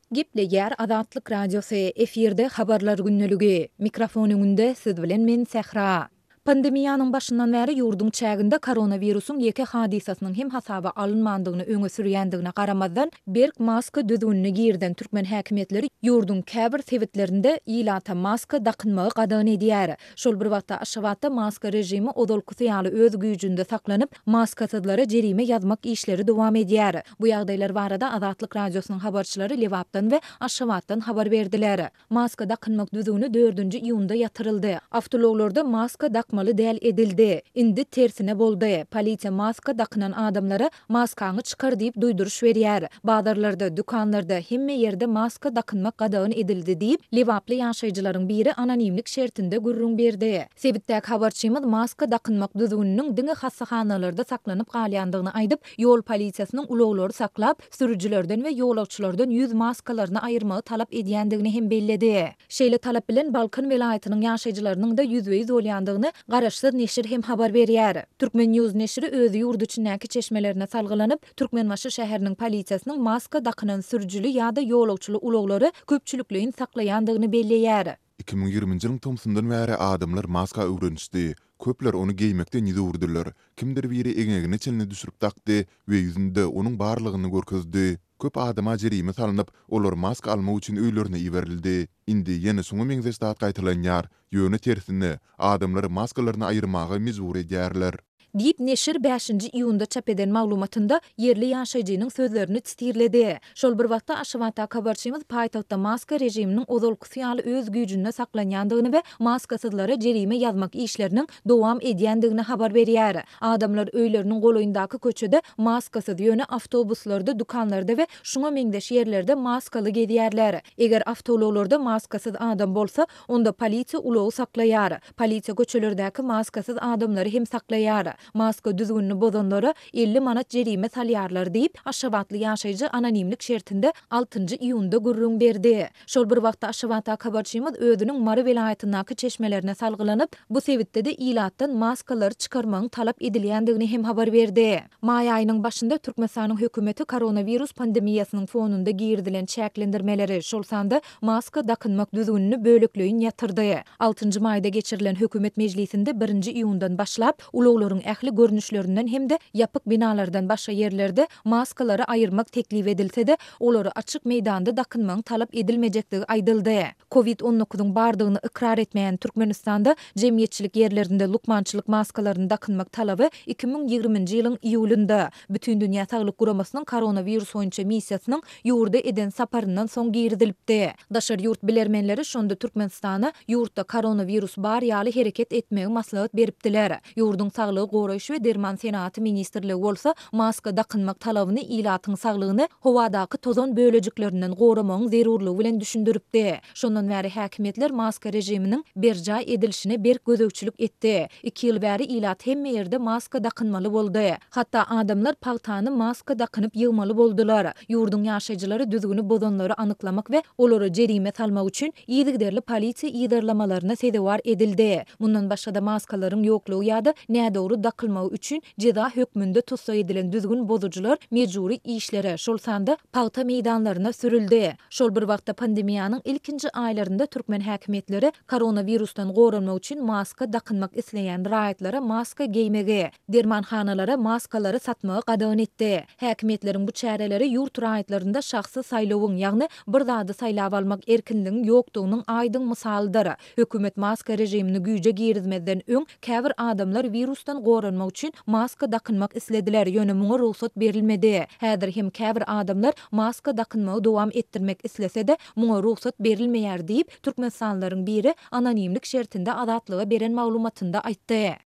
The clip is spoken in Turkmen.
Giple yer Azatlyk Radiosu efirde habarlar günneligi. Mikrofon öňünde siz bilen men Sehra. Pandemiýanyň başyndan bäri ýurdun çäginde koronawirusyň ýeke hadisasynyň hem hasaba alynmandygyny öňe sürýändigine garamazdan berk maska düzgünni girden türkmen häkimetleri ýurdun käbir sebitlerinde ilata maska dakynmagy gadan edýär. Şol bir wagtda Aşgabatda maska rejimi odolkusy ýaly öz güýjünde saklanyp maskasızlara jerime ýazmak işleri dowam edýär. Bu ýagdaýlar barada Azatlyk Radiosynyň habarçylary Lewapdan we Aşgabatdan habar berdiler. Maska dakynmak düzgünü 4-nji iýunda ýatyryldy. Awtologlarda maska dakmaly däl edildi. Indi tersine boldy. Polisiýa maska dakynan adamlara maskaňy çykar diýip duýduruş berýär. Bazarlarda, dükanlarda hemme ýerde maska dakynmak gadan edildi diýip Lewaply ýaşaýjylaryň biri anonimlik şertinde gürrüň berdi. Sebitdäki habarçymyz maska dakynmak düzgüniniň diňe hassahanalarda saklanyp galýandygyny aýdyp, ýol polisiýasynyň uloglary saklap, sürüjilerden we ýolagçylardan ýüz maskalaryny aýyrmagy talap edýändigini hem belledi. Şeýle talap bilen Balkan welaýatynyň ýaşaýjylarynyň da ýüzbeýiz bolýandygyny Garaşsyz neşir hem habar berýär. Türkmen News neşiri öz ýurdu içindäki çeşmelerine salgylanyp, Türkmenbaşy şäheriniň polisiýasynyň maska dakynan sürüjili ýa-da ýolagçyly uloglary köpçülikligiň saklaýandygyny belleýär. 2020 ýylyň tomsundan bäri adamlar maska öwrenişdi. Köpler onu giýmekden ýüzürdiler. Kimdir biri eňegini çelini düşürüp takdy we ýüzünde onuň barlygyny görkezdi. Köp adama jerime salynıp, olar maska almak üçin öýlerine iberildi. Indi ýene soňa meňzestat gaýtylanýar. Ýöne tersine adamlar maskalaryny aýyrmagy mejbur edýärler. Diýip neşir 5-nji iýunda çap eden maglumatynda yerli ýaşaýjynyň sözlerini çytyrlady. Şol bir wagtda Aşgabatda habarçymyz paýtagtda maska rejiminiň odolkusy ýaly öz güýjünde saklanýandygyny we maskasızlara jerime ýazmak işleriniň dowam edýändigini habar berýär. Adamlar öýleriniň golaýyndaky köçede maskasyz ýöne awtobuslarda, dukanlarda we şuňa meňdeş ýerlerde maskaly gedýärler. Eger awtologlarda maskasyz adam bolsa, onda polisiýa ulogy saklaýar. Polisiýa köçelerdäki maskasyz adamlary hem saklaýar. Maska düzgünni bozanlara 50 manat jerime salýarlar diýip Aşgabatly ýaşaýjy anonimlik şertinde 6-njy iýunda gürrüň berdi. Şol bir wagtda Aşgabatda habarçymyz özüniň Mary welaýatyndaky çeşmelerine salgylanyp, bu sebitde de ilatdan maskalary çykarmagyň talap edilýändigini hem habar berdi. Maý aýynyň başynda Türkmenistanyň hökümeti koronavirus pandemiýasynyň fonunda girdilen çäklendirmeleri şol sanda maska dakynmak düzgünni bölekleýin ýatyrdy. 6-njy maýda geçirilen hökümet mejlisinde 1-nji iýundan başlap uluglaryň ähli görnüşlerinden hem de yapık binalardan başga yerlerde maskalary aýyrmak teklif edilse-de, olary açyk meýdanda dakynmagyň talap edilmejektigi aýdyldy. Covid-19-nyň bardygyny ikrar etmeýän Türkmenistanda jemgyýetçilik yerlerinde lukmançylyk maskalaryny dakynmak talaby 2020-nji ýylyň iýulynda Bütün Dünýä Saglyk Guramasynyň koronavirus boýunça missiýasynyň ýurda eden saparyndan soň girdilipdi. Daşar ýurt bilermenleri şonda Türkmenistana ýurtda koronavirus bar ýaly hereket etmegi maslahat beripdiler. Ýurdun saglygy goraýyş we derman senaty ministrligi bolsa maska dakynmak talabyny ilatyň saglygyny howadaky tozan bölejikleriniň goramagyň zerurlygy bilen düşündiripdi. Şondan bäri häkimetler maska rejiminiň berjaý edilişine berk gözegçilik etdi. 2 ýyl bäri ilat hemme ýerde maska dakynmaly boldy. Hatda adamlar pagtany maska dakynyp ýygmaly boldular. Ýurdun ýaşaýjylary düzgünü bozanlary anyklamak we olary jerime salmak üçin ýygyderli polisiýa ýydarlamalaryna sedewar edildi. Mundan başga da maskalaryň ýoklugy ýa-da nädogry dakylmagy üçin jeda hökmünde tutsa edilen düzgün bozucular mejburi işlere şol sanda pagta meýdanlaryna sürüldi. Şol bir wagtda pandemiýanyň ilkinji aýlarynda Türkmen häkimetleri koronavirusdan goranmak üçin maska dakynmak isleýän raýatlara maska giýmegi, dermanhanalara maskalary satmagy gadan etdi. Häkimetleriň bu çäreleri ýurt raýatlarynda şahsy saýlawyň, ýagny bir zady saýlap almak erkinligiň ýokdugynyň aýdyň misalydyr. Hökümet maska rejimini güýje girizmezden öň käbir adamlar virusdan goranmak üçin maska dakynmak islediler, ýöne muňa ruhsat berilmedi. Häzir hem käbir adamlar maska dakynmagy dowam etdirmek islese-de muňa ruhsat berilmeýär diýip Türkmenistanlaryň biri anonimlik şertinde Azatlyga beren maglumatynda aýtdy.